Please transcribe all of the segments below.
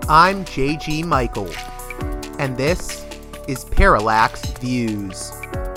I'm J.G. Michael, and this is Parallax Views.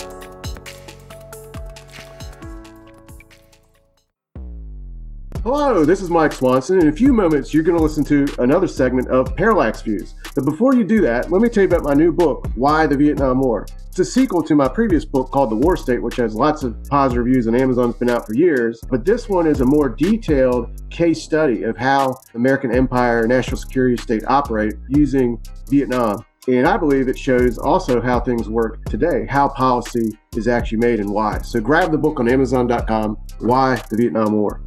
Hello, this is Mike Swanson. In a few moments, you're going to listen to another segment of Parallax Views. But before you do that, let me tell you about my new book, Why the Vietnam War. It's a sequel to my previous book called The War State, which has lots of positive reviews and Amazon's been out for years. But this one is a more detailed case study of how American empire and national security state operate using Vietnam. And I believe it shows also how things work today, how policy is actually made and why. So grab the book on Amazon.com, Why the Vietnam War.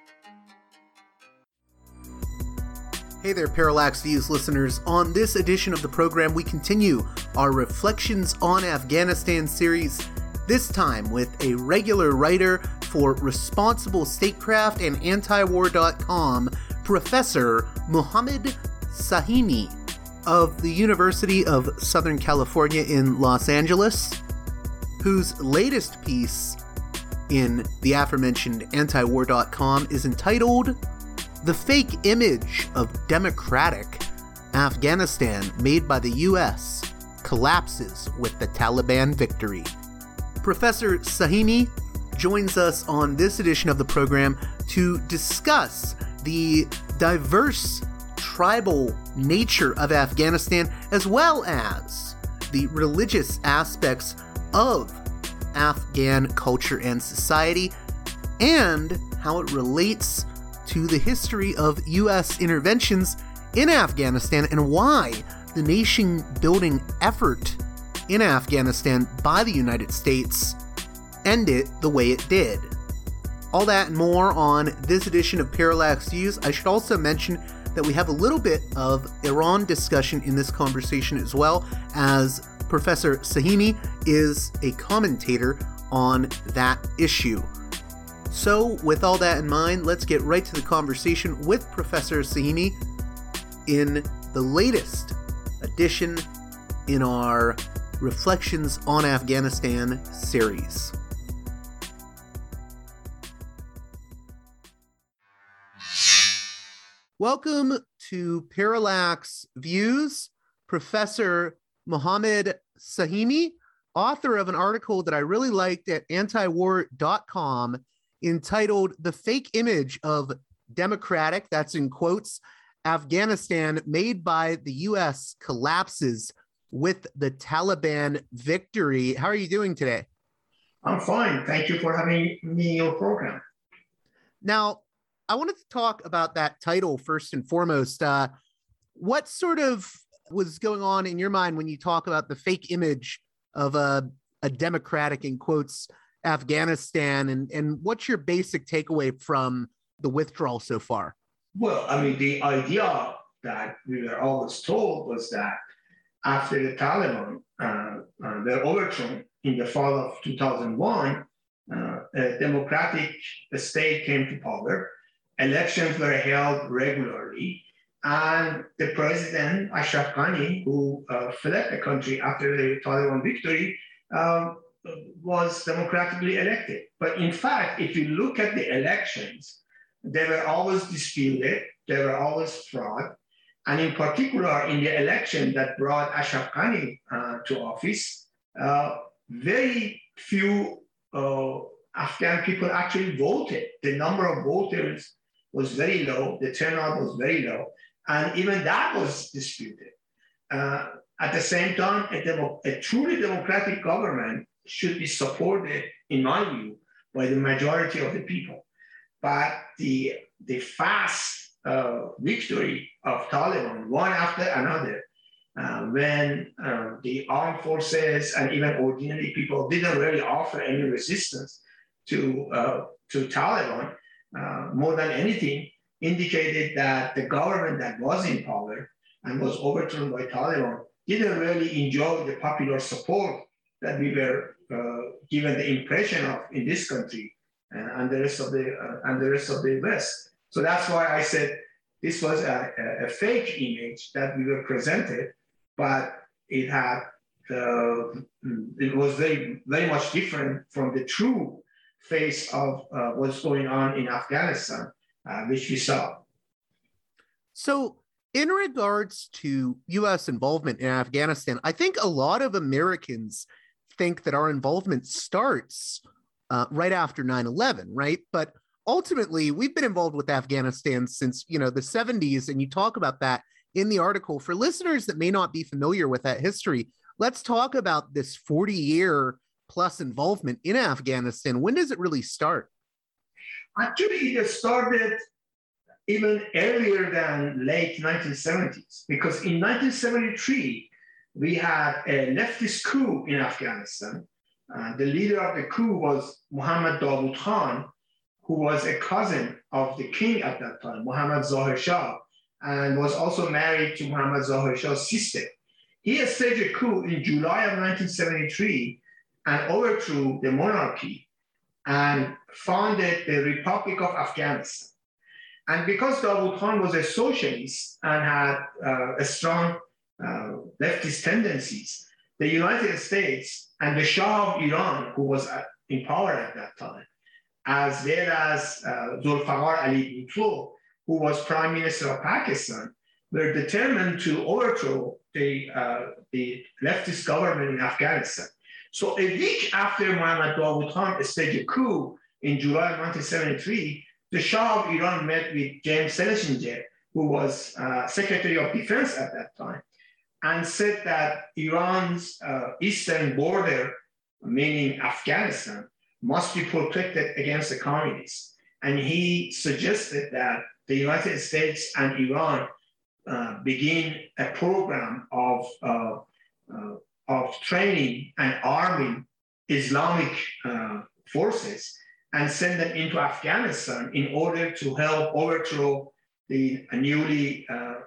Hey there, Parallax Views listeners. On this edition of the program, we continue our Reflections on Afghanistan series, this time with a regular writer for Responsible Statecraft and Antiwar.com, Professor Mohammed Sahimi of the University of Southern California in Los Angeles, whose latest piece in the aforementioned Antiwar.com is entitled "The Fake Image of Democratic Afghanistan Made by the U.S. Collapses with the Taliban Victory." Professor Sahimi joins us on this edition of the program to discuss the diverse tribal nature of Afghanistan, as well as the religious aspects of Afghan culture and society, and how it relates to the history of U.S. interventions in Afghanistan and why the nation-building effort in Afghanistan by the United States ended the way it did. All that and more on this edition of Parallax Views. I should also mention that we have a little bit of Iran discussion in this conversation, as well as Professor Sahimi is a commentator on that issue. So, with all that in mind, let's get right to the conversation with Professor Sahimi in the latest edition in our Reflections on Afghanistan series. Welcome to Parallax Views, Professor Mohammed Sahimi, author of an article that I really liked at Antiwar.com entitled "The Fake Image of Democratic," that's in quotes, "Afghanistan Made by the U.S. Collapses with the Taliban Victory." How are you doing today? I'm fine. Thank you for having me in your program. Now, I wanted to talk about that title first and foremost. What sort of was going on in your mind when you talk about the fake image of a democratic, in quotes, Afghanistan, and what's your basic takeaway from the withdrawal so far? Well, I mean, the idea that we were always told was that after the Taliban, their overthrow in the fall of 2001, a democratic state came to power. Elections were held regularly, and the president, Ashraf Ghani, who fled the country after the Taliban victory, was democratically elected. But in fact, if you look at the elections, they were always disputed, they were always fraud. And in particular, in the election that brought Ashraf Ghani to office, very few Afghan people actually voted. The number of voters was very low, the turnout was very low, and even that was disputed. At the same time, a truly democratic government should be supported, in my view, by the majority of the people. But the fast victory of Taliban, one after another, when the armed forces and even ordinary people didn't really offer any resistance to Taliban, more than anything, indicated that the government that was in power and was overthrown by Taliban didn't really enjoy the popular support that we were given the impression of in this country and the rest of the West. So that's why I said this was a fake image that we were presented, but it was very, very much different from the true face of what's going on in Afghanistan, which we saw. So In regards to U.S. involvement in Afghanistan, I think a lot of Americans think that our involvement starts right after 9/11, right? But ultimately, we've been involved with Afghanistan since, the 70s, and you talk about that in the article. For listeners that may not be familiar with that history, let's talk about this 40-year plus involvement in Afghanistan. When does it really start? Actually, it started even earlier than late 1970s, because in 1973, we had a leftist coup in Afghanistan. The leader of the coup was Mohammad Dawood Khan, who was a cousin of the king at that time, Mohammad Zahir Shah, and was also married to Mohammad Zahir Shah's sister. He staged a coup in July of 1973 and overthrew the monarchy and founded the Republic of Afghanistan. And because Dawood Khan was a socialist and had a strong leftist tendencies, the United States and the Shah of Iran, who was in power at that time, as well as Zulfiqar Ali Bhutto, who was Prime Minister of Pakistan, were determined to overthrow the leftist government in Afghanistan. So a week after Mohammad Dawood Khan staged a coup in July of 1973, the Shah of Iran met with James Schlesinger, who was Secretary of Defense at that time, and said that Iran's eastern border, meaning Afghanistan, must be protected against the communists. And he suggested that the United States and Iran begin a program of training and arming Islamic forces and send them into Afghanistan in order to help overthrow the newly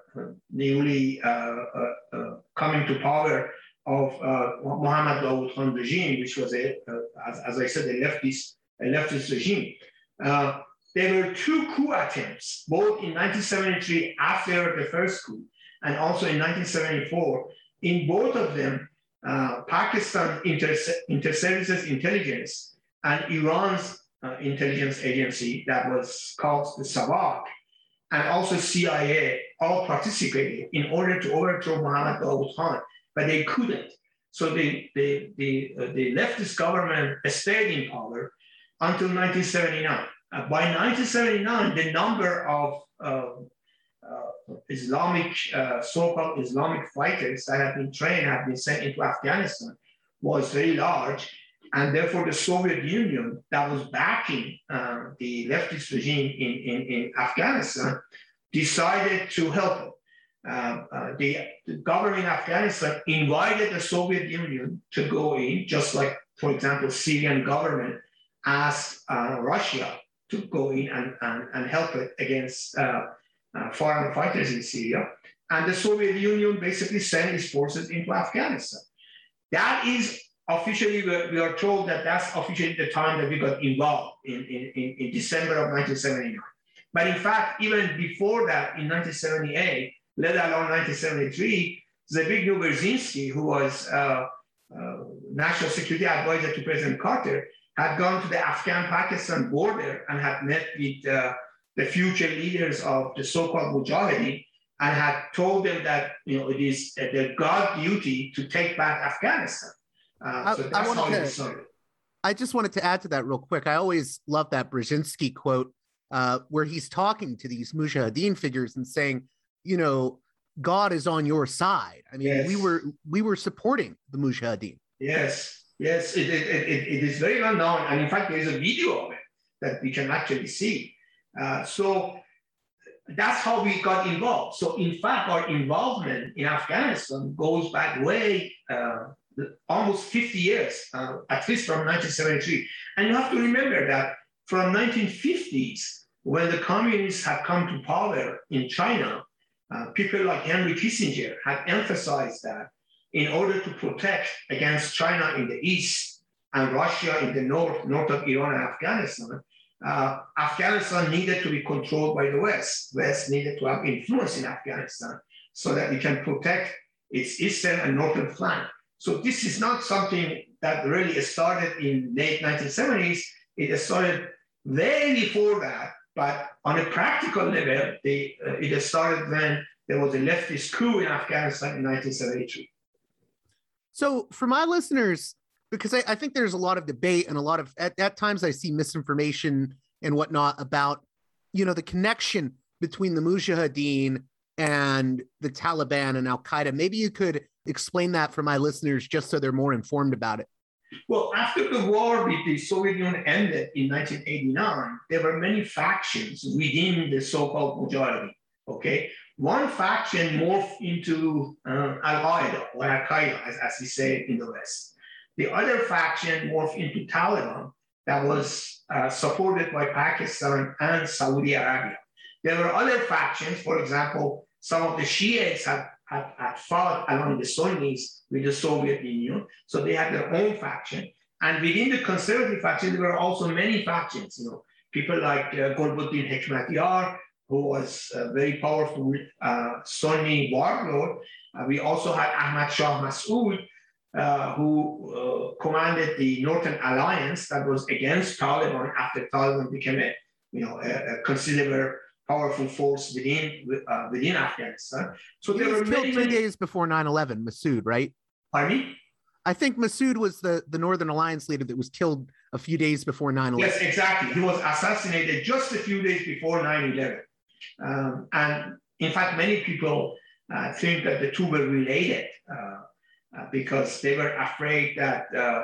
coming to power of Mohammad Dawood Khan regime, which was as I said, a leftist regime. There were two coup attempts, both in 1973 after the first coup, and also in 1974. In both of them, Pakistan Inter-Services Intelligence and Iran's intelligence agency that was called the SAVAK, and also CIA, all participated in order to overthrow Mohammad Dawood Khan, but they couldn't. So the leftist government stayed in power until 1979. By 1979, the number of so-called Islamic fighters that had been trained, had been sent into Afghanistan, was very large. And therefore, the Soviet Union, that was backing the leftist regime in Afghanistan, decided to help them. The government in Afghanistan invited the Soviet Union to go in, just like, for example, Syrian government asked Russia to go in and help it against foreign fighters in Syria. And the Soviet Union basically sent its forces into Afghanistan. That is officially, we are told that that's officially the time that we got involved in December of 1979. But in fact, even before that, in 1978, let alone 1973, Zbigniew Brzezinski, who was national security advisor to President Carter, had gone to the Afghan-Pakistan border and had met with the future leaders of the so-called Mujahideen and had told them that it is their God duty to take back Afghanistan. So that's how it started. I just wanted to add to that real quick. I always love that Brzezinski quote where he's talking to these Mujahideen figures and saying, God is on your side. I mean, yes. we were supporting the Mujahideen. Yes, it is very well known. And in fact, there is a video of it that we can actually see. So that's how we got involved. So in fact, our involvement in Afghanistan goes back way almost 50 years, at least from 1973. And you have to remember that from 1950s, when the communists had come to power in China, people like Henry Kissinger had emphasized that in order to protect against China in the east and Russia in the north of Iran and Afghanistan, Afghanistan needed to be controlled by the West. West needed to have influence in Afghanistan so that it can protect its eastern and northern flank. So this is not something that really started in late 1970s. It started way before that, but on a practical level, it started when there was a leftist coup in Afghanistan in 1973. So for my listeners, because I think there's a lot of debate and a lot of, at times I see misinformation and whatnot about, the connection between the Mujahideen and the Taliban and Al-Qaeda. Maybe you could explain that for my listeners just so they're more informed about it. Well, after the war with the Soviet Union ended in 1989, there were many factions within the so-called Mujahideen, okay? One faction morphed into Al-Qaeda or Al-Qaeda, as we say in the West. The other faction morphed into Taliban that was supported by Pakistan and Saudi Arabia. There were other factions, for example, some of the Shiites had fought along the Sunnis with the Soviet Union, so they had their own faction. And within the conservative faction, there were also many factions. People like Gulbuddin Hekmatyar, who was a very powerful Sunni warlord. We also had Ahmad Shah Massoud, who commanded the Northern Alliance that was against Taliban after Taliban became a considerable powerful force within Afghanistan. So he was killed 3 days before 9/11, Massoud, right? Pardon me? I think Massoud was the Northern Alliance leader that was killed a few days before 9/11. Yes, exactly. He was assassinated just a few days before 9/11. And in fact, many people think that the two were related because they were afraid that,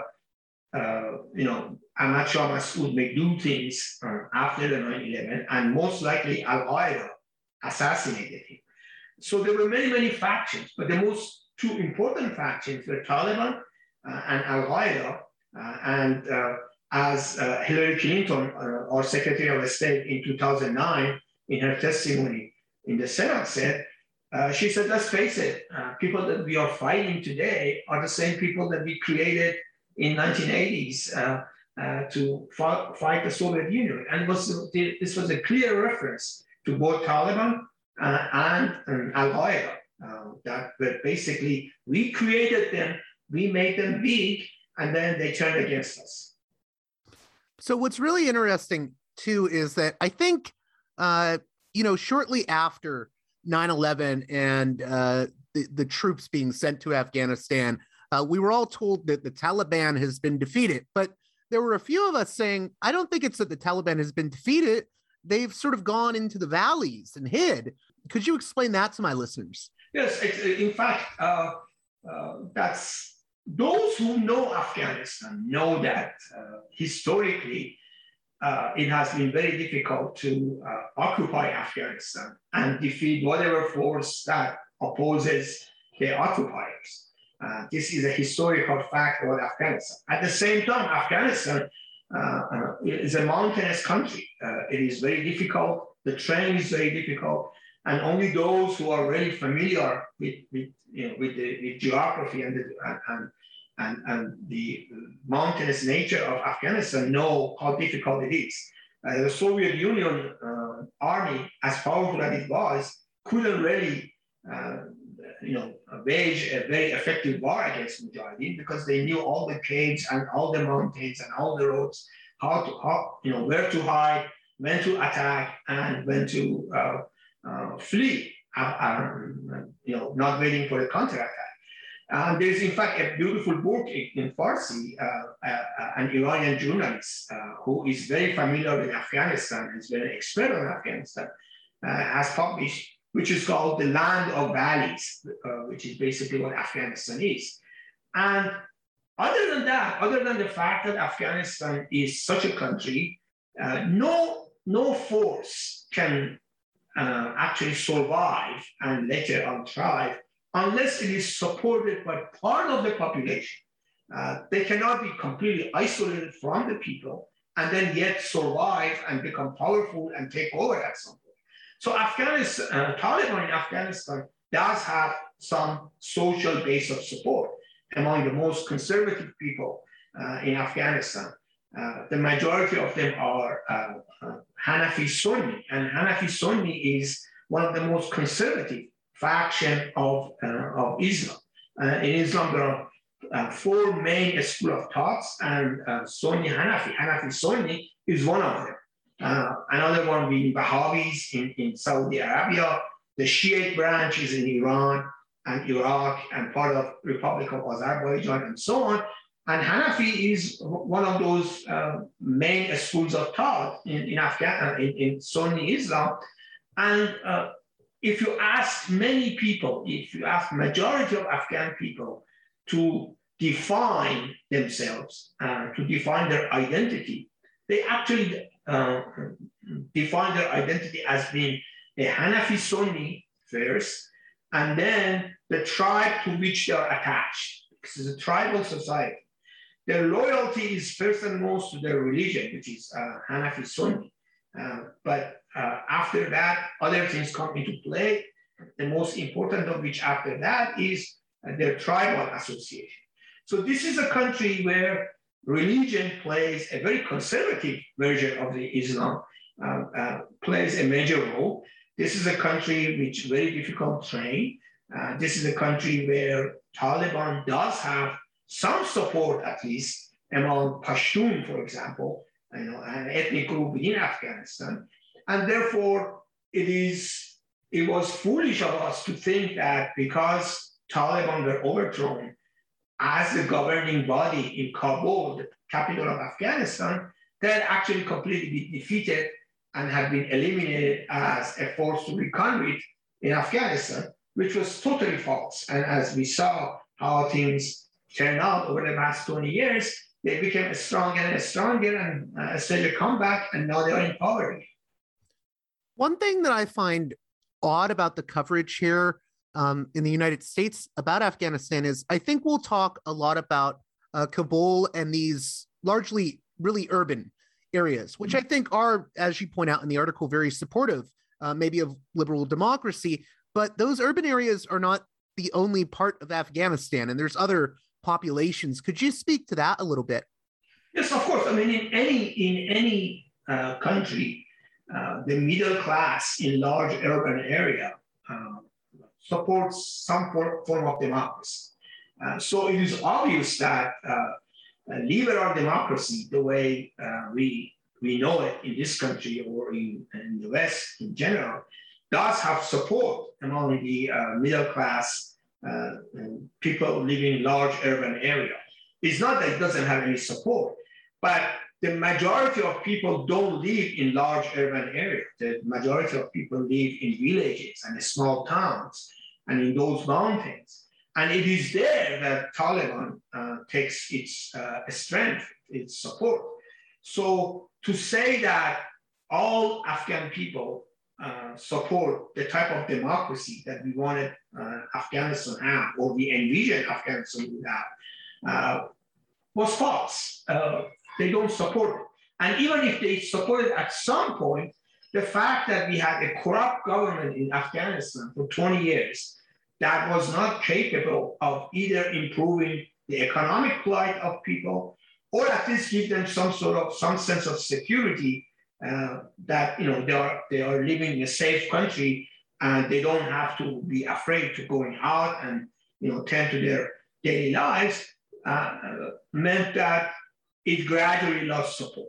Ahmad Shah Massoud may do things after the 9/11, and most likely Al-Qaeda assassinated him. So there were many, many factions, but the most two important factions were Taliban and Al-Qaeda. And as Hillary Clinton, our Secretary of State in 2009, in her testimony in the Senate said, she said, let's face it, people that we are fighting today are the same people that we created in 1980s to fight the Soviet Union. And this was a clear reference to both Taliban and Al-Qaeda, that basically we created them, we made them big, and then they turned against us. So what's really interesting, too, is that I think, shortly after 9/11 and the troops being sent to Afghanistan, we were all told that the Taliban has been defeated. But there were a few of us saying, I don't think it's that the Taliban has been defeated. They've sort of gone into the valleys and hid. Could you explain that to my listeners? Yes, in fact, that's those who know Afghanistan know that historically it has been very difficult to occupy Afghanistan and defeat whatever force that opposes the occupiers. This is a historical fact about Afghanistan. At the same time, Afghanistan is a mountainous country. It is very difficult. The terrain is very difficult, and only those who are really familiar with geography and the mountainous nature of Afghanistan know how difficult it is. The Soviet Union army, as powerful as it was, couldn't really wage a very effective war against Mujahideen because they knew all the caves and all the mountains and all the roads, where to hide, when to attack, and when to flee, not waiting for the counterattack. There's, in fact, a beautiful book in Farsi, an Iranian journalist who is very familiar with Afghanistan and is very expert on Afghanistan, has published, which is called The Land of Valleys, which is basically what Afghanistan is. And other than that, other than the fact that Afghanistan is such a country, no force can actually survive and later on thrive unless it is supported by part of the population. They cannot be completely isolated from the people and then yet survive and become powerful and take over at some point. So Taliban in Afghanistan does have some social base of support among the most conservative people in Afghanistan. The majority of them are Hanafi Sunni, and Hanafi Sunni is one of the most conservative faction of Islam. In Islam, there are four main schools of thoughts, and Sunni Hanafi. Hanafi Sunni is one of them. Another one being Wahhabis in Saudi Arabia, The Shiite branch is in Iran and Iraq and part of Republic of Azerbaijan and so on. And Hanafi is one of those main schools of thought in Sunni Islam. And if you ask many people, if you ask majority of Afghan people to define themselves, to define their identity, they actually define their identity as being a Hanafi Sunni first, and then the tribe to which they are attached. This is a tribal society. Their loyalty is first and most to their religion, which is Hanafi Sunni. But after that, other things come into play. The most important of which after that is their tribal association. So this is a country where religion plays a very conservative version of the Islam, plays a major role. This is a country which very difficult terrain. This is a country where Taliban does have some support, at least, among Pashtun, for example, an ethnic group within Afghanistan. And therefore, it was foolish of us to think that because Taliban were overthrown as the governing body in Kabul, the capital of Afghanistan, they had actually completely been defeated and had been eliminated as a force to reckon with in Afghanistan, which was totally false. And as we saw how things turned out over the past 20 years, they became stronger and stronger and staged a comeback, and now they are in power. One thing that I find odd about the coverage here in the United States about Afghanistan is I think we'll talk a lot about Kabul and these largely really urban areas, which I think are, as you point out in the article, very supportive, maybe of liberal democracy. But those urban areas are not the only part of Afghanistan, and there's other populations. Could you speak to that a little bit? Yes, of course. I mean, in any country, the middle class in large urban area supports some form of democracy. So it is obvious that liberal democracy, the way we know it in this country or in the West in general, does have support among the middle class people living in large urban area. It's not that it doesn't have any support, but the majority of people don't live in large urban areas. The majority of people live in villages and small towns and in those mountains. And it is there that Taliban takes its strength, its support. So to say that all Afghan people support the type of democracy that we wanted Afghanistan to have, or we envisioned Afghanistan would have, was false. They don't support it. And even if they support it at some point, the fact that we had a corrupt government in Afghanistan for 20 years that was not capable of either improving the economic plight of people or at least give them some sense of security that they are living in a safe country and they don't have to be afraid to going out and tend to their daily lives, meant that it gradually lost support.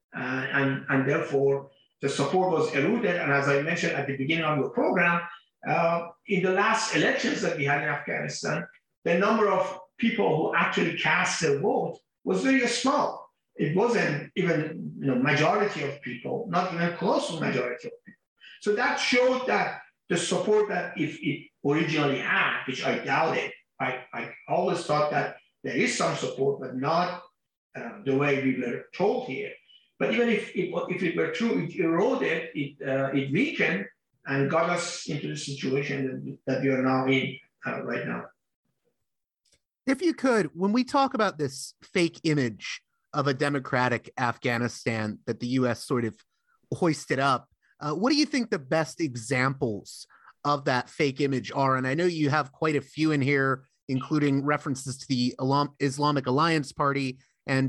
And therefore, the support was eroded. And as I mentioned at the beginning of your program, in the last elections that we had in Afghanistan, the number of people who actually cast their vote was very small. It wasn't even majority of people, not even close to majority of people. So that showed that the support that if it originally had, which I doubted, I always thought that there is some support, but not the way we were told here. But even if it were true, it eroded, it weakened, and got us into the situation that we are now in right now. If you could, when we talk about this fake image of a democratic Afghanistan that the U.S. sort of hoisted up, what do you think the best examples of that fake image are? And I know you have quite a few in here, including references to the Islamic Alliance Party and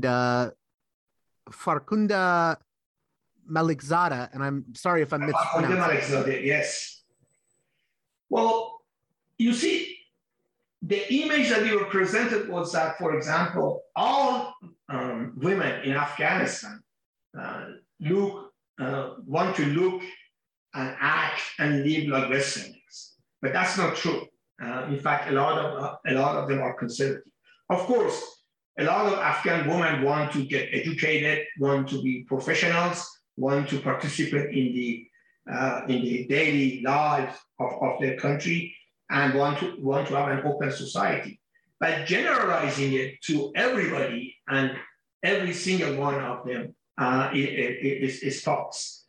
Farkhunda Malikzada, and I'm sorry if I'm mispronouncing. Yes. Well, you see, the image that we were presented was that, for example, all women in Afghanistan want to look and act and live like Westerners. But that's not true. In fact, a lot of them are conservative. Of course, a lot of Afghan women want to get educated, want to be professionals, want to participate in the daily lives of their country, and want to have an open society. But generalizing it to everybody and every single one of them is false.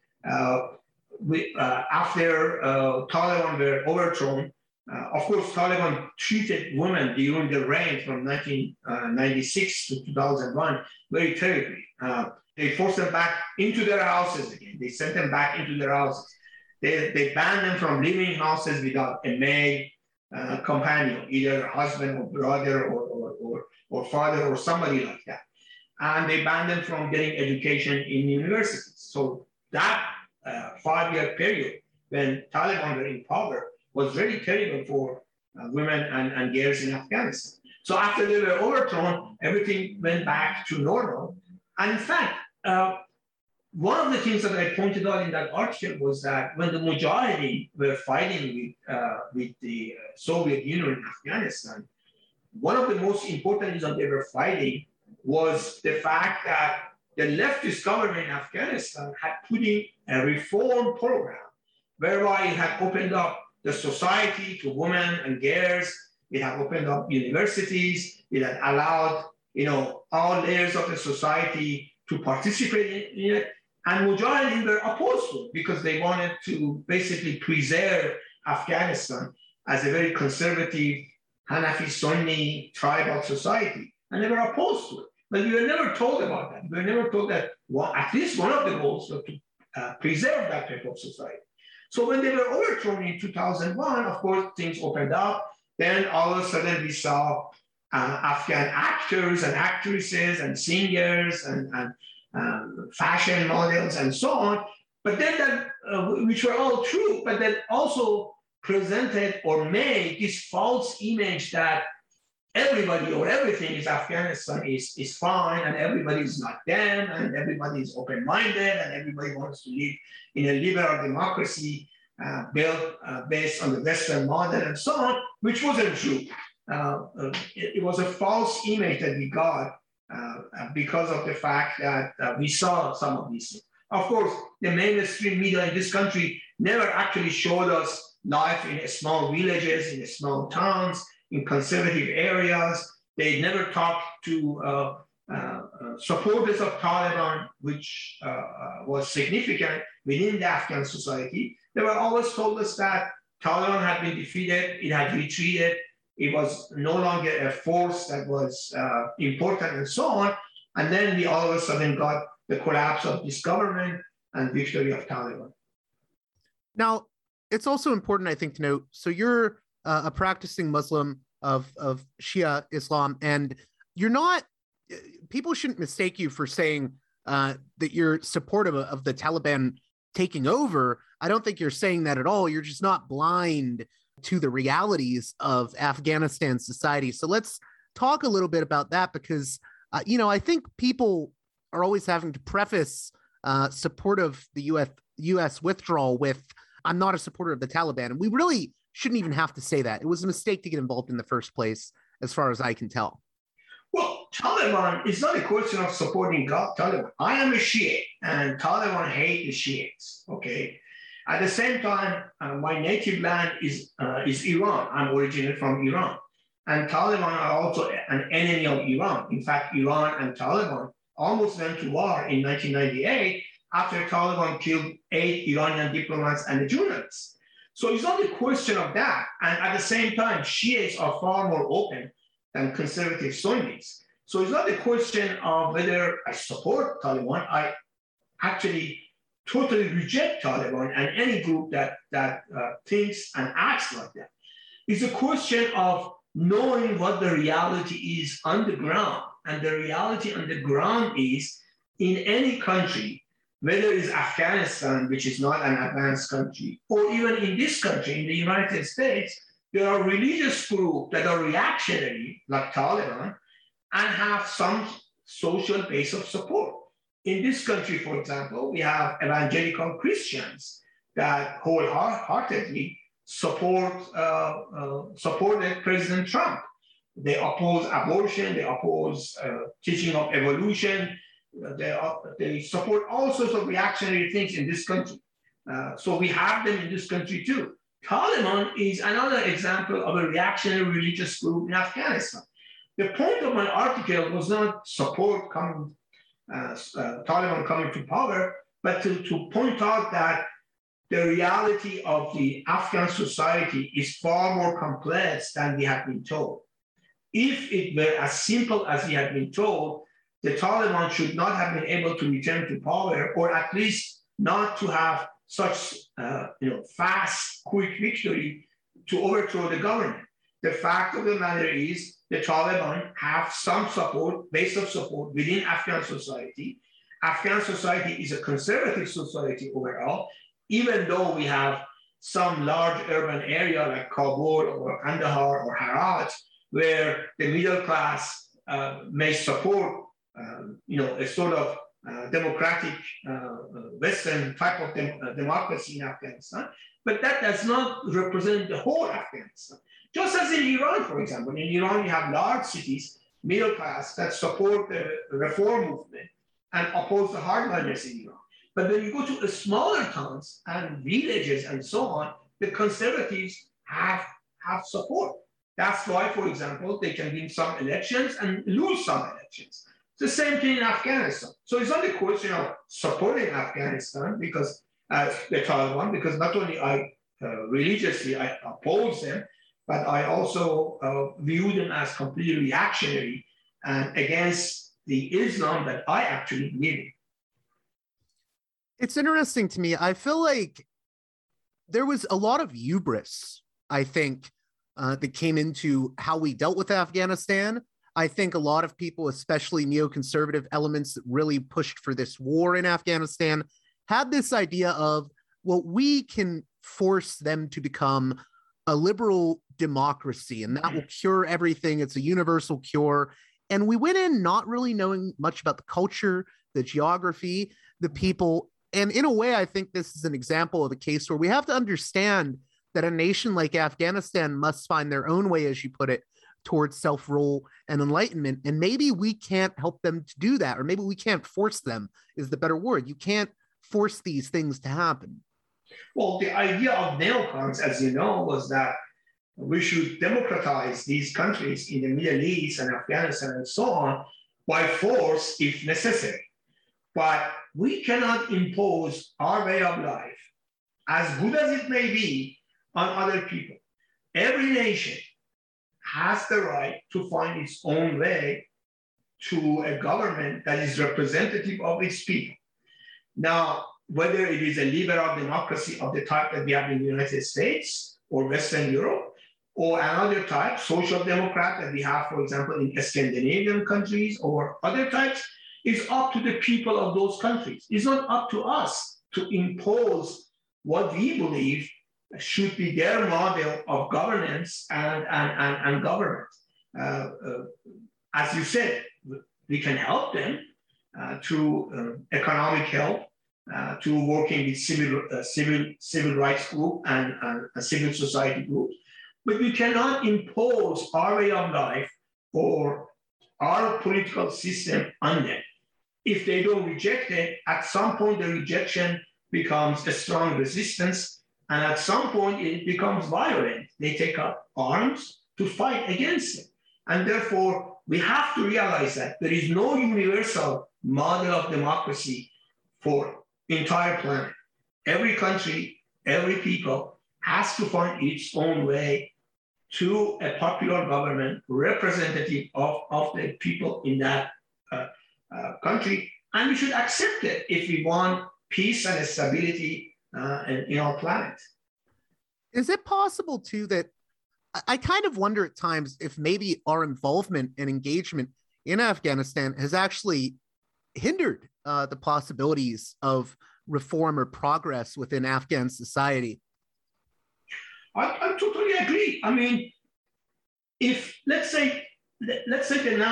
After Taliban were overthrown, of course, Taliban treated women during the reign from 1996 to 2001 very terribly. They forced them back into their houses again. They sent them back into their houses. They banned them from leaving houses without a male companion, either husband or brother or father or somebody like that. And they banned them from getting education in universities. So that 5-year period when Taliban were in power was very terrible for women and girls in Afghanistan. So after they were overthrown, everything went back to normal. And in fact, one of the things that I pointed out in that article was that when the Mujahideen were fighting with the Soviet Union in Afghanistan, one of the most important reasons they were fighting was the fact that the leftist government in Afghanistan had put in a reform program whereby it had opened up the society to women and girls. It had opened up universities. It had allowed, all layers of the society to participate in it. And Mujahideen were opposed to it because they wanted to basically preserve Afghanistan as a very conservative Hanafi Sunni tribal society. And they were opposed to it. But we were never told about that. We were never told that at least one of the goals was to preserve that type of society. So when they were overthrown in 2001, of course, things opened up. Then all of a sudden we saw Afghan actors and actresses and singers and fashion models and so on. But then that, which were all true, but then also presented or made this false image that everybody or everything in Afghanistan is fine and everybody is like them and everybody is open-minded and everybody wants to live in a liberal democracy built based on the Western model and so on, which wasn't true. It was a false image that we got because of the fact that we saw some of these things. Of course, the mainstream media in this country never actually showed us life in small villages, in small towns, in conservative areas. They never talked to supporters of Taliban, which was significant within the Afghan society. They were always told us that Taliban had been defeated, it had retreated, it was no longer a force that was important and so on. And then we all of a sudden got the collapse of this government and victory of Taliban. Now, it's also important, I think, to note, so you're a practicing Muslim of Shia Islam, and you're not, people shouldn't mistake you for saying that you're supportive of the Taliban taking over. I don't think you're saying that at all. You're just not blind to the realities of Afghanistan society. So let's talk a little bit about that because, I think people are always having to preface support of the U.S. withdrawal with, I'm not a supporter of the Taliban. And we really shouldn't even have to say that. It was a mistake to get involved in the first place, as far as I can tell. Well, Taliban is not a question of supporting Taliban. I am a Shia, and Taliban hate the Shiites, okay? At the same time, my native land is Iran. I'm originally from Iran. And Taliban are also an enemy of Iran. In fact, Iran and Taliban almost went to war in 1998 after Taliban killed 8 Iranian diplomats and journalists. So it's not a question of that. And at the same time, Shiites are far more open than conservative Sunnis. So it's not a question of whether I support Taliban. I actually totally reject Taliban and any group that thinks and acts like that. It's a question of knowing what the reality is on the ground. And the reality on the ground is in any country, whether it's Afghanistan, which is not an advanced country, or even in this country, in the United States, there are religious groups that are reactionary, like Taliban, and have some social base of support. In this country, for example, we have evangelical Christians that wholeheartedly supported President Trump. They oppose abortion, they oppose teaching of evolution, they support all sorts of reactionary things in this country. So we have them in this country too. Taliban is another example of a reactionary religious group in Afghanistan. The point of my article was not support Taliban coming to power, but to point out that the reality of the Afghan society is far more complex than we have been told. If it were as simple as we had been told, the Taliban should not have been able to return to power, or at least not to have such fast, quick victory to overthrow the government. The fact of the matter is the Taliban have some support, base of support within Afghan society. Afghan society is a conservative society overall, even though we have some large urban area like Kabul or Kandahar or Herat, where the middle class may support a sort of democratic Western type of democracy in Afghanistan, but that does not represent the whole Afghanistan. Just as in Iran, for example. In Iran, you have large cities, middle class, that support the reform movement and oppose the hardliners in Iran. But when you go to smaller towns and villages and so on, the conservatives have support. That's why, for example, they can win some elections and lose some elections. It's the same thing in Afghanistan. So it's not a question of supporting Afghanistan because the Taliban, because not only I religiously I oppose them, but I also view them as completely reactionary and against the Islam that I actually believe in. It's interesting to me. I feel like there was a lot of hubris, I think, that came into how we dealt with Afghanistan. I think a lot of people, especially neoconservative elements that really pushed for this war in Afghanistan, had this idea of, well, we can force them to become a liberal democracy and that will cure everything. It's a universal cure. And we went in not really knowing much about the culture, the geography, the people. And in a way, I think this is an example of a case where we have to understand that a nation like Afghanistan must find their own way, as you put it, towards self-rule and enlightenment. And maybe we can't help them to do that, or maybe we can't force them is the better word. You can't force these things to happen. Well, the idea of neocons, as you know, was that we should democratize these countries in the Middle East and Afghanistan and so on by force if necessary. But we cannot impose our way of life, as good as it may be, on other people. Every nation has the right to find its own way to a government that is representative of its people. Now, whether it is a liberal democracy of the type that we have in the United States or Western Europe, or another type, social democrat that we have, for example, in Scandinavian countries or other types, is up to the people of those countries. It's not up to us to impose what we believe should be their model of governance and government. As you said, we can help them through economic help, to working with civil rights group and civil society groups, but we cannot impose our way of life or our political system on them. If they don't reject it, at some point the rejection becomes a strong resistance, and at some point it becomes violent. They take up arms to fight against it. And therefore, we have to realize that there is no universal model of democracy for the entire planet. Every country, every people has to find its own way to a popular government representative of the people in that country. And we should accept it if we want peace and stability in our planet. Is it possible too that I kind of wonder at times if maybe our involvement and engagement in Afghanistan has actually hindered the possibilities of reform or progress within Afghan society? I totally agree. I mean, if let's say the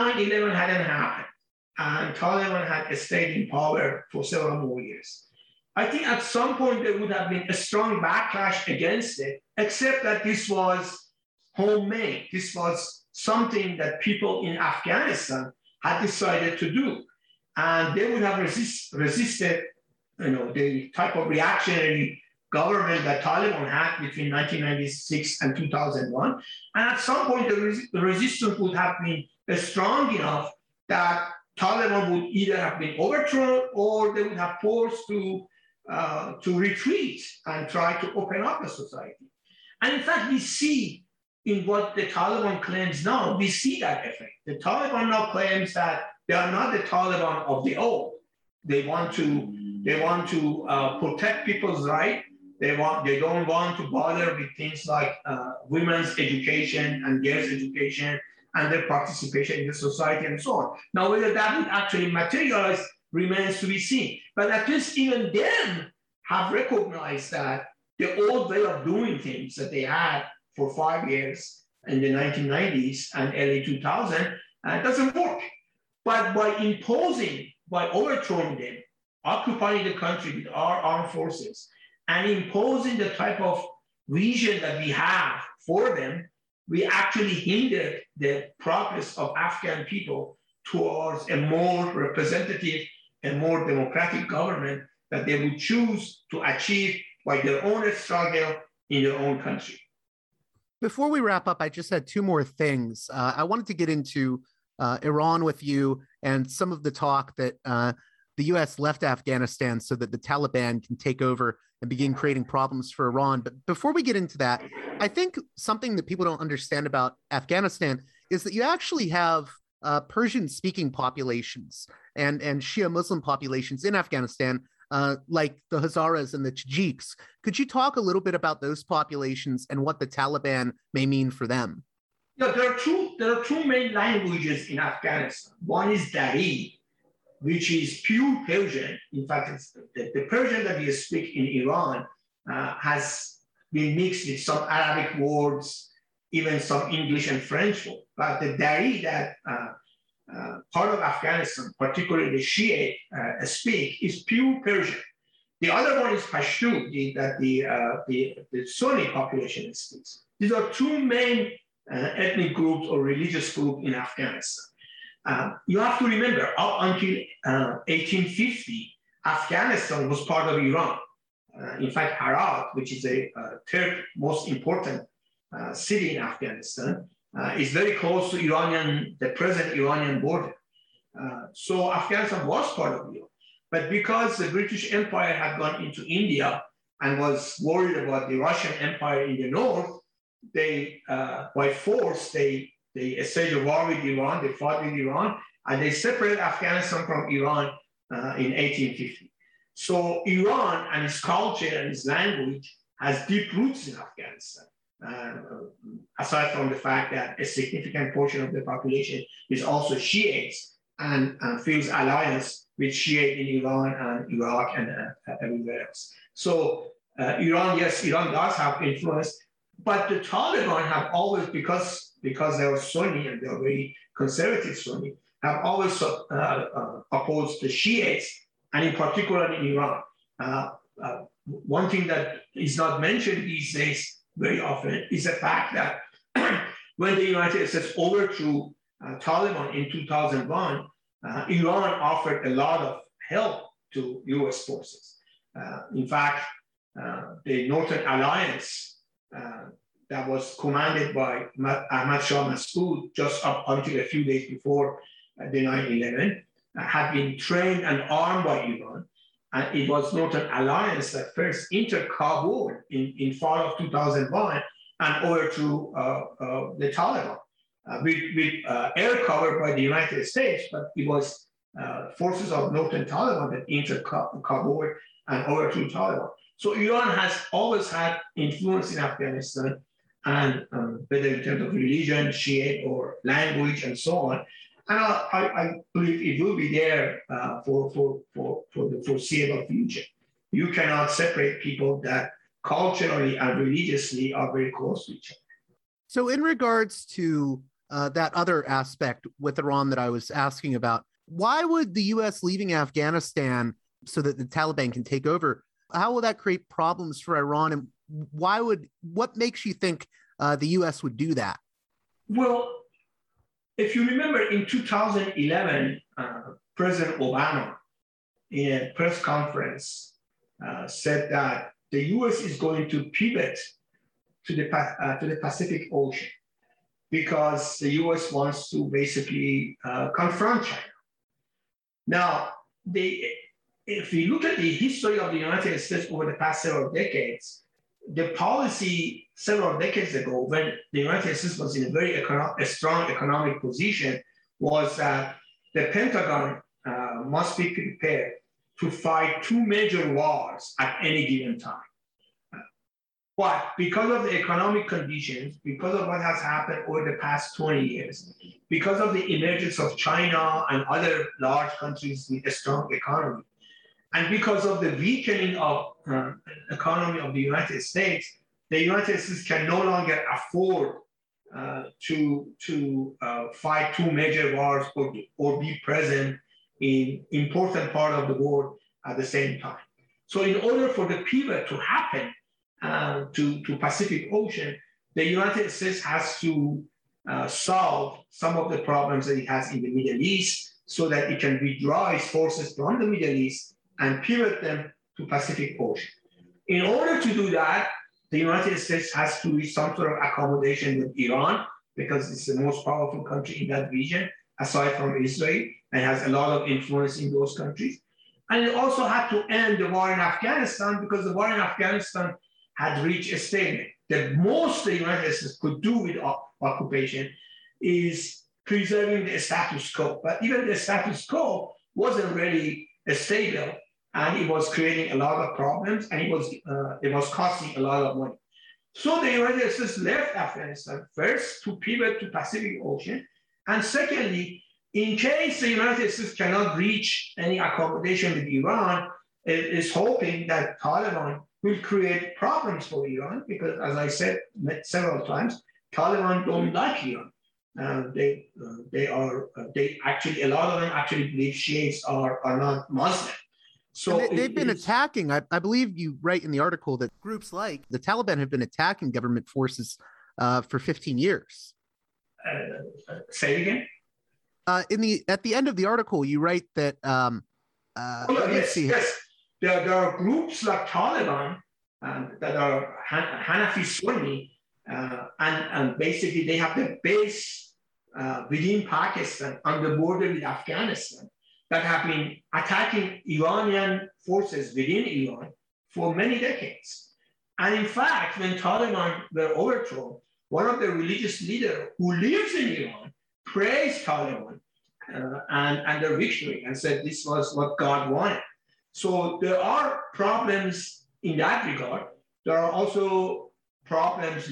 9/11 hadn't happened and Taliban had stayed in power for several more years, I think at some point there would have been a strong backlash against it, except that this was homemade. This was something that people in Afghanistan had decided to do. And they would have resisted, the type of reactionary government that Taliban had between 1996 and 2001. And at some point, the resistance would have been strong enough that Taliban would either have been overthrown or they would have forced to retreat and try to open up the society. And in fact, we see in what the Taliban claims now, we see that effect. The Taliban now claims that they are not the Taliban of the old. They want to protect people's rights. They don't want to bother with things like women's education and girls' education and their participation in the society and so on. Now, whether that would actually materialize remains to be seen. But at least even them have recognized that the old way of doing things that they had for 5 years in the 1990s and early 2000 doesn't work. But by overthrowing them, occupying the country with our armed forces, and imposing the type of vision that we have for them, we actually hindered the progress of Afghan people towards a more representative and more democratic government that they would choose to achieve by their own struggle in their own country. Before we wrap up, I just had two more things. I wanted to get into Iran with you and some of the talk that the U.S. left Afghanistan so that the Taliban can take over and begin creating problems for Iran. But before we get into that, I think something that people don't understand about Afghanistan is that you actually have Persian-speaking populations and Shia Muslim populations in Afghanistan, like the Hazaras and the Tajiks. Could you talk a little bit about those populations and what the Taliban may mean for them? Yeah, there are two main languages in Afghanistan. One is Dari, which is pure Persian. In fact, it's the Persian that we speak in Iran has been mixed with some Arabic words, even some English and French words. But the Dari that part of Afghanistan, particularly the Shia speak, is pure Persian. The other one is Pashto, that the Sunni population speaks. These are two main ethnic groups or religious groups in Afghanistan. You have to remember, up until 1850, Afghanistan was part of Iran. In fact, Herat, which is the third most important city in Afghanistan, is very close to the present Iranian border. So Afghanistan was part of Iran. But because the British Empire had gone into India and was worried about the Russian Empire in the north, they, by force, they staged a war with Iran, they fought with Iran, and they separated Afghanistan from Iran in 1850. So Iran and its culture and its language has deep roots in Afghanistan. Aside from the fact that a significant portion of the population is also Shiites and feels alliance with Shiite in Iran and Iraq and everywhere else. So Iran does have influence, but the Taliban have always, because they are Sunni and they are very conservative Sunni, have always opposed the Shiites, and in particular in Iran. One thing that is not mentioned these days very often is the fact that when the United States overthrew Taliban in 2001, Iran offered a lot of help to US forces. In fact, the Northern Alliance that was commanded by Ahmad Shah Massoud just up until a few days before the 9/11 had been trained and armed by Iran. And it was Northern Alliance that first entered Kabul in fall of 2001 and overthrew the Taliban with air cover by the United States, but it was forces of Northern Taliban that entered Kabul and overthrew Taliban. So Iran has always had influence in Afghanistan, and whether in terms of religion, Shiite, or language, and so on. And I believe it will be there for the foreseeable future. You cannot separate people that culturally and religiously are very close to each other. So in regards to that other aspect with Iran that I was asking about, why would the U.S. leaving Afghanistan so that the Taliban can take over. How will that create problems for Iran, and what makes you think the U.S. would do that? Well, if you remember in 2011, President Obama in a press conference said that the U.S. is going to pivot to the Pacific Ocean because the U.S. wants to basically confront China. Now, if you look at the history of the United States over the past several decades, the policy several decades ago, when the United States was in a very strong economic position, was that the Pentagon must be prepared to fight two major wars at any given time. But because of the economic conditions, because of what has happened over the past 20 years, because of the emergence of China and other large countries with a strong economy, and because of the weakening of economy of the United States, the United States can no longer afford to fight two major wars or be present in important part of the world at the same time. So in order for the pivot to happen to Pacific Ocean, the United States has to solve some of the problems that it has in the Middle East so that it can withdraw its forces from the Middle East and pivot them to Pacific Ocean. In order to do that, the United States has to reach some sort of accommodation with Iran because it's the most powerful country in that region, aside from Israel, and has a lot of influence in those countries. And it also had to end the war in Afghanistan because the war in Afghanistan had reached a stalemate. The most the United States could do with occupation is preserving the status quo. But even the status quo wasn't really stable, and it was creating a lot of problems, and it was costing a lot of money. So the United States left Afghanistan first to pivot to Pacific Ocean, and secondly, in case the United States cannot reach any accommodation with Iran, it is hoping that Taliban will create problems for Iran because, as I said several times, Taliban don't like Iran. They actually, a lot of them actually believe Shiites are not Muslim. So they've been attacking. I believe you write in the article that groups like the Taliban have been attacking government forces for 15 years. Say it again. At the end of the article, you write that. Yes. There are groups like Taliban that are Hanafi Sunni, and basically they have the base within Pakistan on the border with Afghanistan that have been attacking Iranian forces within Iran for many decades. And in fact, when Taliban were overthrown, one of the religious leaders who lives in Iran praised Taliban and their victory and said this was what God wanted. So there are problems in that regard. There are also problems,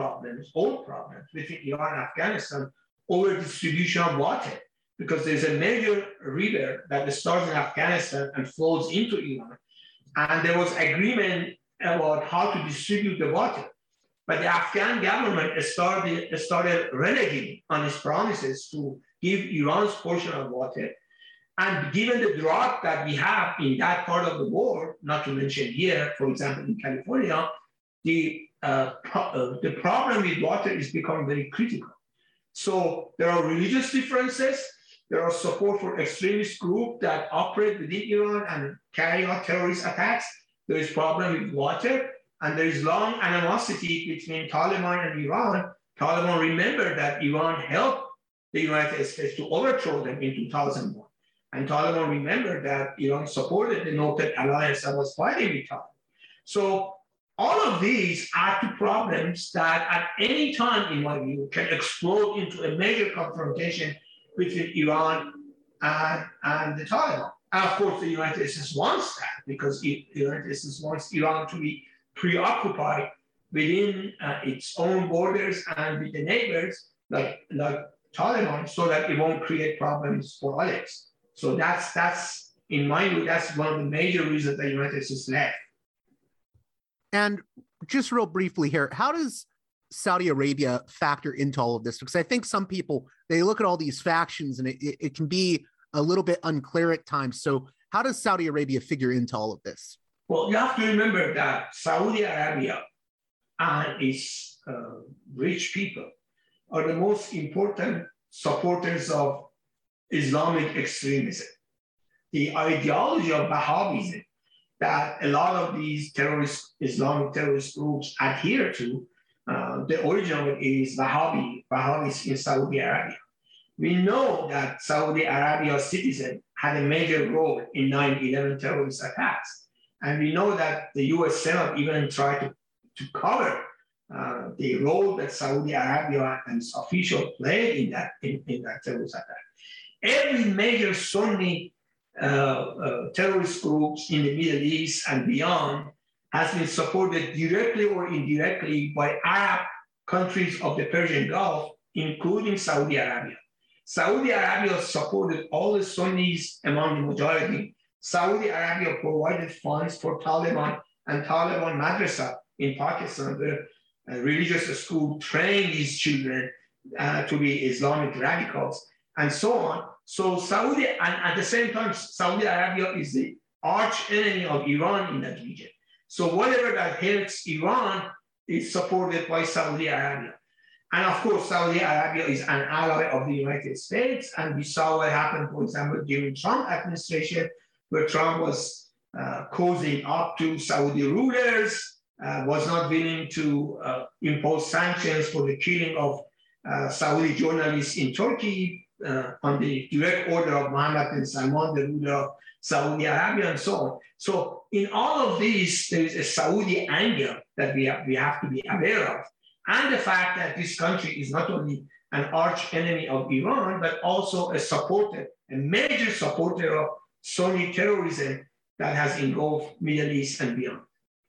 old problems between Iran and Afghanistan over distribution of water, because there's a major river that starts in Afghanistan and flows into Iran. And there was agreement about how to distribute the water. But the Afghan government started reneging on its promises to give Iran's portion of water. And given the drought that we have in that part of the world, not to mention here, for example, in California, the problem with water is becoming very critical. So there are religious differences. There are support for extremist groups that operate within Iran and carry out terrorist attacks. There is problem with water, and there is long animosity between Taliban and Iran. Taliban remember that Iran helped the United States to overthrow them in 2001. And Taliban remembered that Iran supported the Northern Alliance that was fighting with Taliban. So all of these add to problems that at any time, in my view, can explode into a major confrontation between Iran and the Taliban. And of course, the United States wants that because the United States wants Iran to be preoccupied within its own borders and with the neighbors like Taliban so that it won't create problems for others. So that's in my view, that's one of the major reasons the United States left. And just real briefly here, how does Saudi Arabia factor into all of this? Because I think some people, they look at all these factions and it can be a little bit unclear at times. So How does Saudi Arabia figure into all of this? Well, you have to remember that Saudi Arabia and its rich people are the most important supporters of Islamic extremism. The ideology of Wahhabism that a lot of these Islamic terrorist groups adhere to, the origin of it is Wahhabis in Saudi Arabia. We know that Saudi Arabia citizens had a major role in 9/11 terrorist attacks. And we know that the US Senate even tried to cover the role that Saudi Arabia and its officials played in that terrorist attack. Every major Sunni terrorist groups in the Middle East and beyond has been supported directly or indirectly by Arab countries of the Persian Gulf, including Saudi Arabia. Saudi Arabia supported all the Sunnis among the Mujahideen. Saudi Arabia provided funds for Taliban and Taliban Madrasa in Pakistan, where a religious school trained these children to be Islamic radicals, and so on. So and at the same time, Saudi Arabia is the arch enemy of Iran in that region. So whatever that hurts Iran is supported by Saudi Arabia. And of course, Saudi Arabia is an ally of the United States. And we saw what happened, for example, during Trump administration, where Trump was cozying up to Saudi rulers, was not willing to impose sanctions for the killing of Saudi journalists in Turkey on the direct order of Mohammed bin Salman, the ruler of Saudi Arabia, and so on. So in all of these, there is a Saudi angle that we have to be aware of. And the fact that this country is not only an arch enemy of Iran, but also a major supporter of Sunni terrorism that has engulfed Middle East and beyond.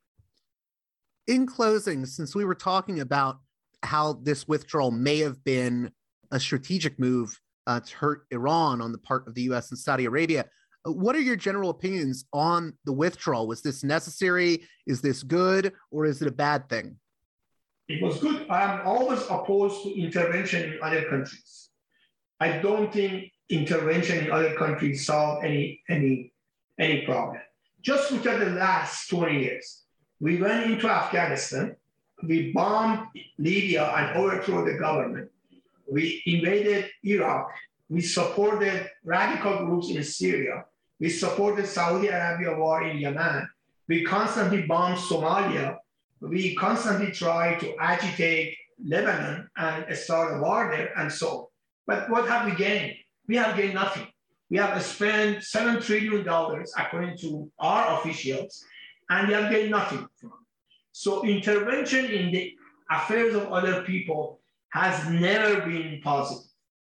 In closing, since we were talking about how this withdrawal may have been a strategic move to hurt Iran on the part of the U.S. and Saudi Arabia, what are your general opinions on the withdrawal? Was this necessary? Is this good? Or is it a bad thing? It was good. I'm always opposed to intervention in other countries. I don't think intervention in other countries solve any problem. Just look at the last 20 years. We went into Afghanistan, we bombed Libya and overthrew the government. We invaded Iraq. We supported radical groups in Syria. We supported Saudi Arabia war in Yemen. We constantly bombed Somalia. We constantly try to agitate Lebanon and start a war there and so on. But what have we gained? We have gained nothing. We have spent $7 trillion according to our officials, and we have gained nothing from it. So intervention in the affairs of other people has never been positive.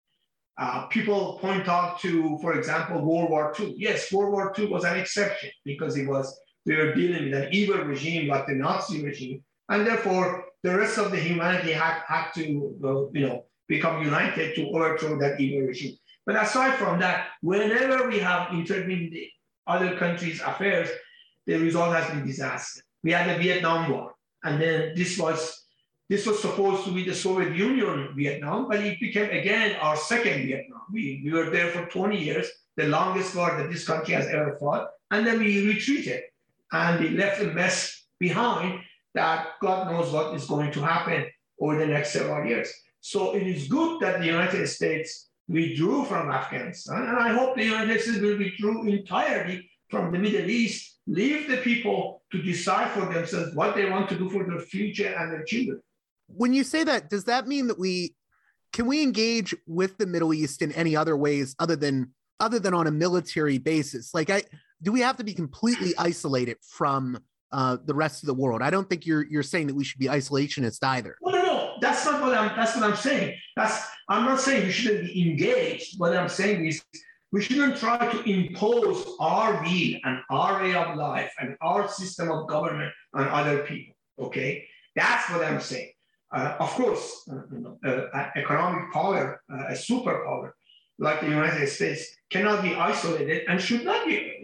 People point out to, for example, World War II. Yes, World War II was an exception because we were dealing with an evil regime like the Nazi regime, and therefore the rest of the humanity had to become united to overthrow that evil regime. But aside from that, whenever we have intervened in the other countries' affairs, the result has been disaster. We had the Vietnam War, and then this was supposed to be the Soviet Union Vietnam, but it became again our second Vietnam. We were there for 20 years, the longest war that this country has ever fought, and then we retreated, and we left a mess behind that God knows what is going to happen over the next several years. So it is good that the United States withdrew from Afghanistan, and I hope the United States will withdraw entirely from the Middle East, leave the people to decide for themselves what they want to do for their future and their children. When you say that, does that mean that can we engage with the Middle East in any other ways other than on a military basis? Like, do we have to be completely isolated from the rest of the world? I don't think you're saying that we should be isolationist either. Well, no, that's not what I'm saying. I'm not saying we shouldn't be engaged. What I'm saying is we shouldn't try to impose our will and our way of life and our system of government on other people. Okay, that's what I'm saying. Of course, economic power, a superpower like the United States, cannot be isolated and should not be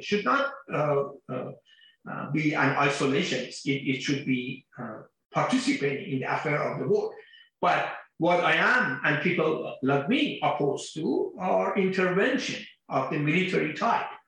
an isolationist. It should be participating in the affair of the world. But what I am, and people like me, opposed to are intervention of the military type.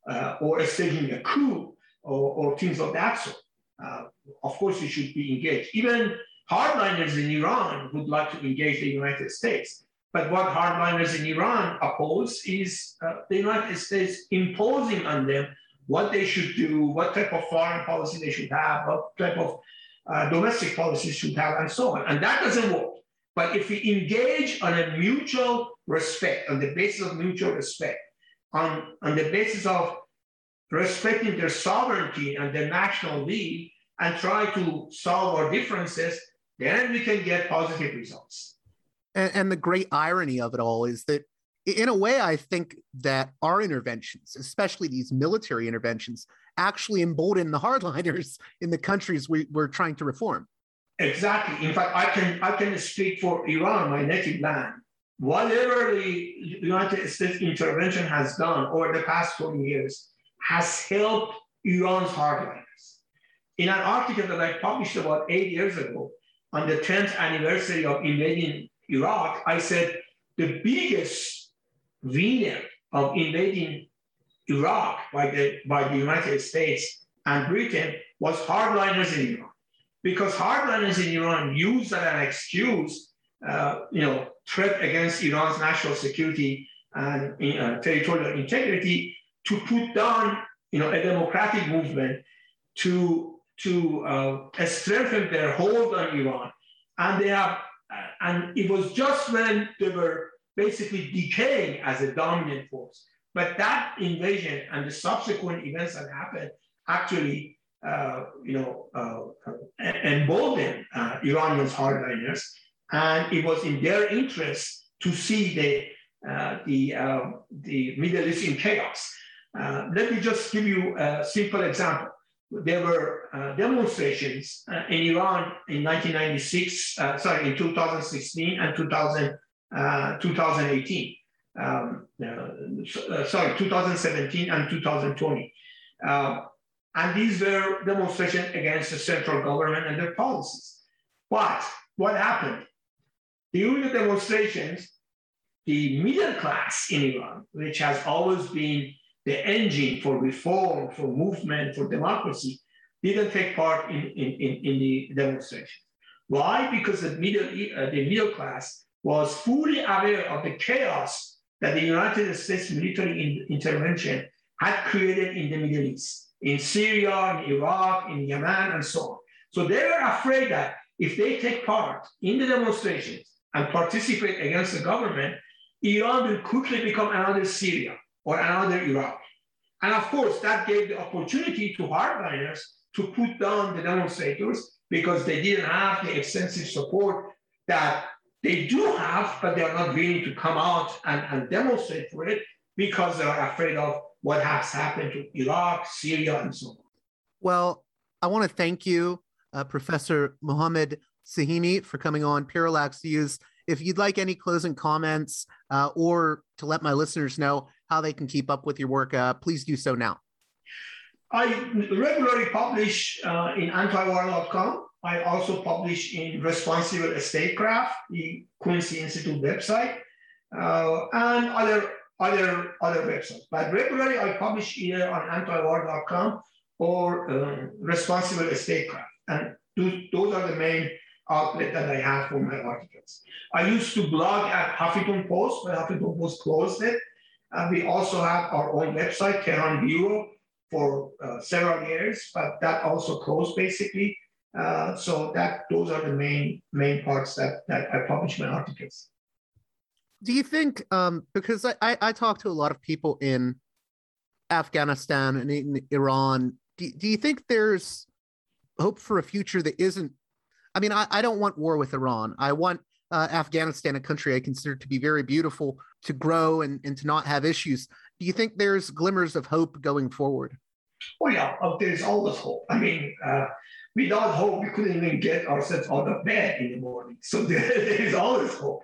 or staging a coup or things of that sort. Of course, you should be engaged. Even hardliners in Iran would like to engage the United States. But what hardliners in Iran oppose is the United States imposing on them what they should do, what type of foreign policy they should have, what type of domestic policy should have, and so on. And that doesn't work. But if we engage on a mutual respect, on the basis of mutual respect, on the basis of respecting their sovereignty and their national lead, and try to solve our differences, then we can get positive results. And the great irony of it all is that, in a way, I think that our interventions, especially these military interventions, actually embolden the hardliners in the countries we're trying to reform. Exactly. In fact, I can speak for Iran, my native land. Whatever the United States intervention has done over the past 20 years has helped Iran's hardliners. In an article that I published about 8 years ago, on the 10th anniversary of invading Iraq, I said the biggest winner of invading Iraq by the United States and Britain was hardliners in Iran, because hardliners in Iran used that as an excuse, threat against Iran's national security and territorial integrity, to put down, a democratic movement to strengthen their hold on Iran. And it was just when they were basically decaying as a dominant force. But that invasion and the subsequent events that happened actually, emboldened Iranians hardliners, and it was in their interest to see the Middle East in chaos. Let me just give you a simple example. There were demonstrations in Iran in 2016 and 2018. 2017 and 2020. And these were demonstrations against the central government and their policies. But what happened? During the demonstrations, the middle class in Iran, which has always been the engine for reform, for movement, for democracy, didn't take part in the demonstration. Why? Because the middle class was fully aware of the chaos that the United States military intervention had created in the Middle East, in Syria, in Iraq, in Yemen, and so on. So they were afraid that if they take part in the demonstrations and participate against the government, Iran will quickly become another Syria or another Iraq. And of course, that gave the opportunity to hardliners to put down the demonstrators, because they didn't have the extensive support that they do have, but they are not willing to come out and demonstrate for it because they are afraid of what has happened to Iraq, Syria, and so on. Well, I want to thank you, Professor Mohammed Sahimi, for coming on Parallax Views. If you'd like any closing comments or to let my listeners know how they can keep up with your work, please do so now. I regularly publish in antiwar.com. I also publish in Responsible Statecraft, the Quincy Institute website, and other websites. But regularly I publish either on antiwar.com or Responsible Statecraft. And those are the main outlets that I have for my articles. I used to blog at Huffington Post, but Huffington Post closed it. We also have our own website, Tehran Bureau, for several years, but that also closed basically. So those are the main parts that I publish my articles. Do you think, because I talk to a lot of people in Afghanistan and in Iran, do you think there's hope for a future that isn't, I mean, I don't want war with Iran. I want Afghanistan, a country I consider to be very beautiful, to grow and to not have issues. Do you think there's glimmers of hope going forward? Oh yeah, there's always hope. I mean, without hope, we couldn't even get ourselves out of bed in the morning. So there is always hope.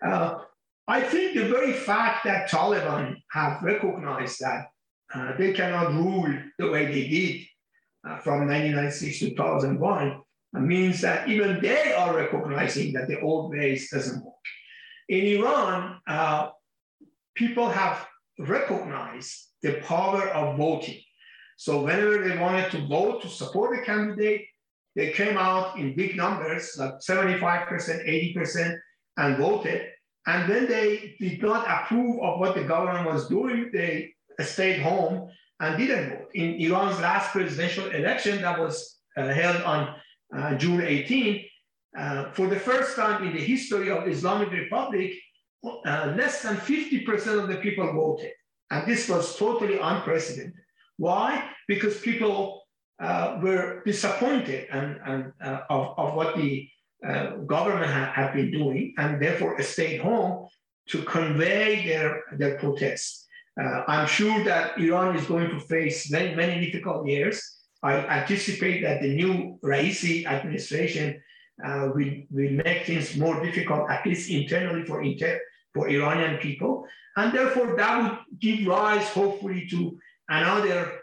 I think the very fact that Taliban have recognized that they cannot rule the way they did from 1996 to 2001 means that even they are recognizing that the old ways doesn't work. In Iran, people have recognize the power of voting. So whenever they wanted to vote to support a candidate, they came out in big numbers, like 75%, 80%, and voted. And when they did not approve of what the government was doing, they stayed home and didn't vote. In Iran's last presidential election that was held on June 18, for the first time in the history of the Islamic Republic, less than 50% of the people voted. And this was totally unprecedented. Why? Because people were disappointed of what the government had been doing, and therefore stayed home to convey their protests. I'm sure that Iran is going to face many, many difficult years. I anticipate that the new Raisi administration will make things more difficult, at least internally for Iranian people. And therefore, that would give rise, hopefully, to another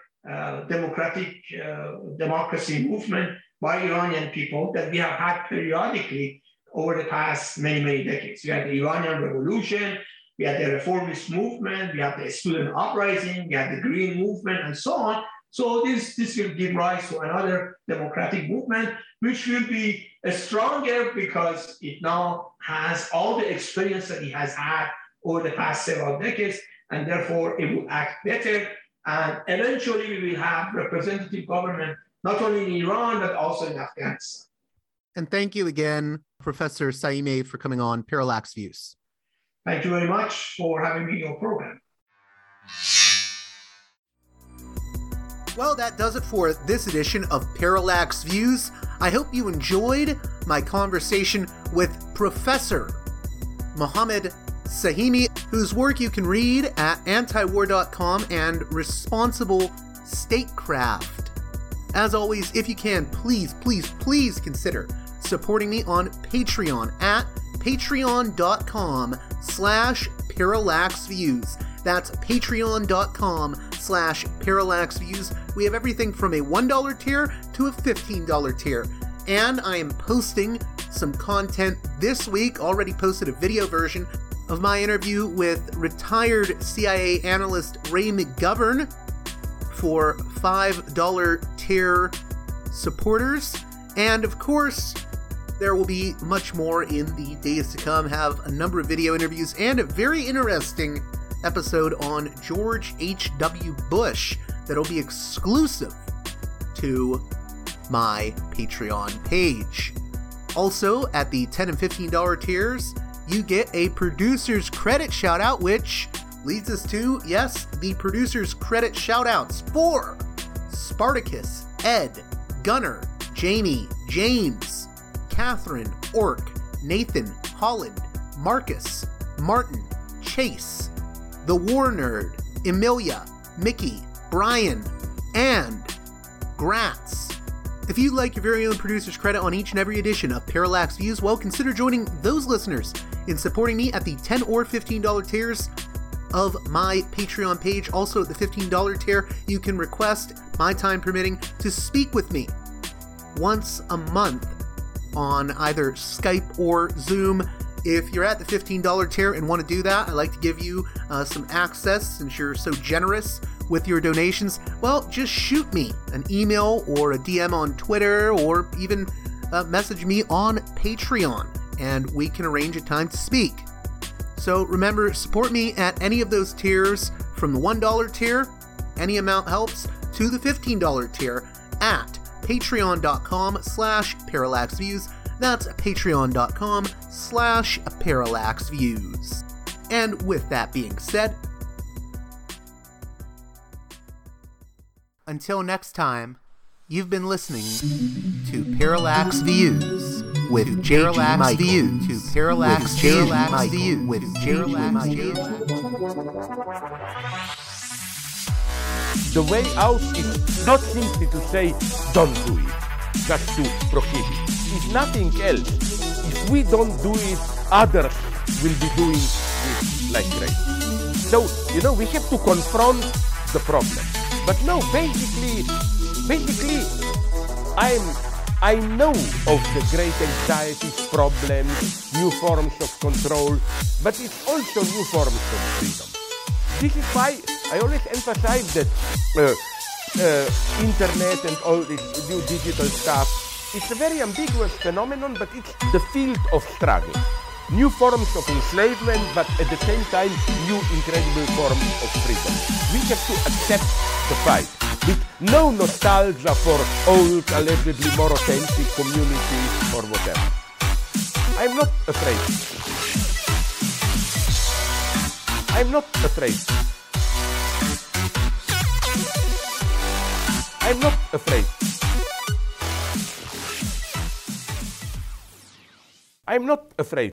democracy movement by Iranian people that we have had periodically over the past many, many decades. We had the Iranian Revolution, we had the reformist movement, we had the student uprising, we had the Green movement, and so on. So this will give rise to another democratic movement, which will be stronger because it now has all the experience that it has had over the past several decades, and therefore it will act better. And eventually we will have representative government, not only in Iran, but also in Afghanistan. And thank you again, Professor Saimeh, for coming on Parallax Views. Thank you very much for having me on your program. Well, that does it for this edition of Parallax Views. I hope you enjoyed my conversation with Professor Mohammad Saimeh, whose work you can read at antiwar.com and Responsible Statecraft. As always, if you can, please consider supporting me on Patreon at patreon.com/parallaxviews. That's patreon.com/parallaxviews. We have everything from a $1 tier to a $15 tier. And I am posting some content this week, already posted a video version of my interview with retired CIA analyst Ray McGovern for $5 tier supporters. And of course, there will be much more in the days to come. Have a number of video interviews and a very interesting episode on George H.W. Bush that'll be exclusive to my Patreon page. Also, at the $10 and $15 tiers, you get a producer's credit shout out, which leads us to, yes, the producer's credit shout outs for Spartacus, Ed, Gunnar, Jamie, James, Catherine, Ork, Nathan, Holland, Marcus, Martin, Chase, The War Nerd, Emilia, Mickey, Brian, and Gratz. If you'd like your very own producer's credit on each and every edition of Parallax Views, well, consider joining those listeners in supporting me at the $10 or $15 tiers of my Patreon page. Also at the $15 tier, you can request, my time permitting, to speak with me once a month on either Skype or Zoom. If you're at the $15 tier and want to do that, I'd like to give you some access since you're so generous with your donations. Well, just shoot me an email or a DM on Twitter, or even message me on Patreon, and we can arrange a time to speak. So remember, support me at any of those tiers, from the $1 tier, any amount helps, to the $15 tier at patreon.com/parallaxviews. That's patreon.com/parallaxviews. And with that being said, until next time, you've been listening to Parallax Views with Parallax Views to Parallax Views with Parallax Views. The way out is not simply to say, don't do it, just to prohibit. It's nothing else. If we don't do it, others will be doing it like crazy. So, we have to confront the problem. But no, basically, I know of the great anxieties, problems, new forms of control, but it's also new forms of freedom. This is why I always emphasize that internet and all this new digital stuff, it's a very ambiguous phenomenon, but it's the field of struggle. New forms of enslavement, but at the same time, new incredible forms of freedom. We have to accept the fight with no nostalgia for old, allegedly more authentic communities or whatever. I'm not afraid. I'm not afraid. I'm not afraid. I'm not afraid.